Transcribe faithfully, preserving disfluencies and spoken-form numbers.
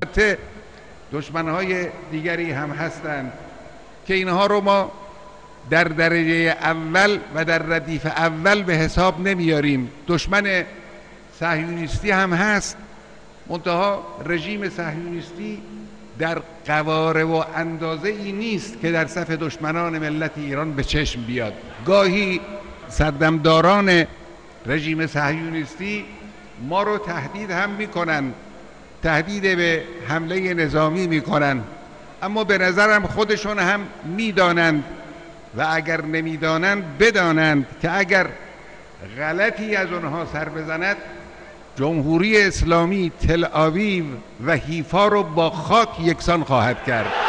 البته دشمنهای دیگری هم هستند که اینها رو ما در درجه اول و در ردیف اول به حساب نمیاریم. دشمن صهیونیستی هم هست، منتها رژیم صهیونیستی در قواره و اندازه ای نیست که در صف دشمنان ملت ایران به چشم بیاد. گاهی سردمداران رژیم صهیونیستی ما رو تهدید هم میکنن، تهدید به حمله نظامی میکنن، اما به نظرم خودشون هم میدانند و اگر نمیدانند بدانند که اگر غلطی از اونها سر بزند جمهوری اسلامی تل آویو و حیفا رو با خاک یکسان خواهد کرد.